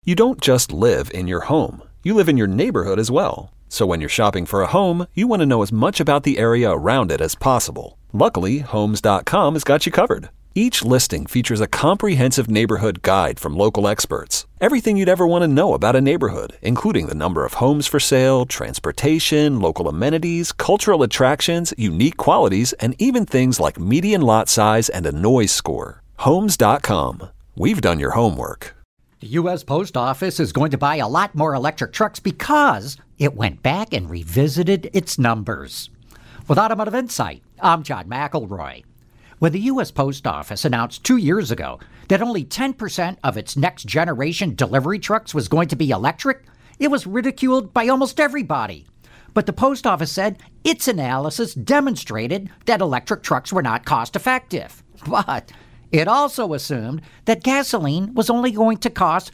You don't just live in your home. You live in your neighborhood as well. So when you're shopping for a home, you want to know as much about the area around it as possible. Luckily, Homes.com has got you covered. Each listing features a comprehensive neighborhood guide from local experts. Everything you'd ever want to know about a neighborhood, including the number of homes for sale, transportation, local amenities, cultural attractions, unique qualities, and even things like median lot size and a noise score. Homes.com. We've done your homework. The U.S. Post Office is going to buy a lot more electric trucks because it went back and revisited its numbers. With Automotive Insight, I'm John McElroy. When the U.S. Post Office announced 2 years ago that only 10% of its next-generation delivery trucks was going to be electric, it was ridiculed by almost everybody. But the Post Office said its analysis demonstrated that electric trucks were not cost-effective. But it also assumed that gasoline was only going to cost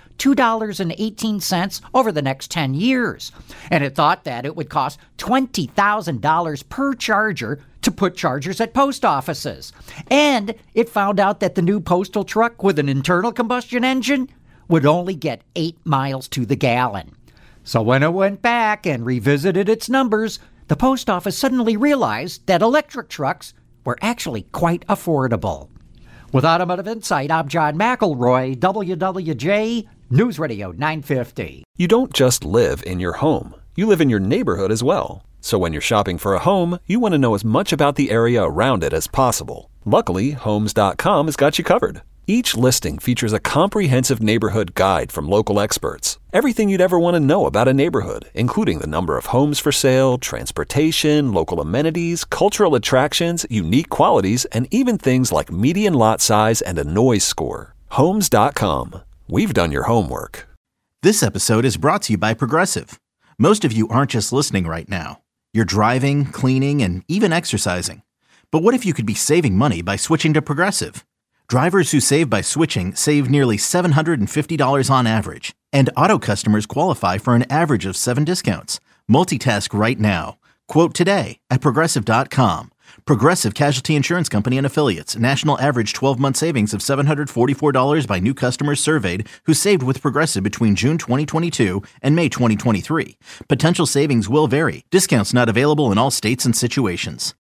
$2.18 over the next 10 years. And it thought that it would cost $20,000 per charger to put chargers at post offices. And it found out that the new postal truck with an internal combustion engine would only get 8 miles to the gallon. So when it went back and revisited its numbers, the post office suddenly realized that electric trucks were actually quite affordable. With Automotive Insight, I'm John McElroy, WWJ News Radio 950. You don't just live in your home. You live in your neighborhood as well. So when you're shopping for a home, you want to know as much about the area around it as possible. Luckily, Homes.com has got you covered. Each listing features a comprehensive neighborhood guide from local experts. Everything you'd ever want to know about a neighborhood, including the number of homes for sale, transportation, local amenities, cultural attractions, unique qualities, and even things like median lot size and a noise score. Homes.com. We've done your homework. This episode is brought to you by Progressive. Most of you aren't just listening right now. You're driving, cleaning, and even exercising. But what if you could be saving money by switching to Progressive? Drivers who save by switching save nearly $750 on average, and auto customers qualify for an average of 7 discounts. Multitask right now. Quote today at Progressive.com. Progressive Casualty Insurance Company and Affiliates. National average 12-month savings of $744 by new customers surveyed who saved with Progressive between June 2022 and May 2023. Potential savings will vary. Discounts not available in all states and situations.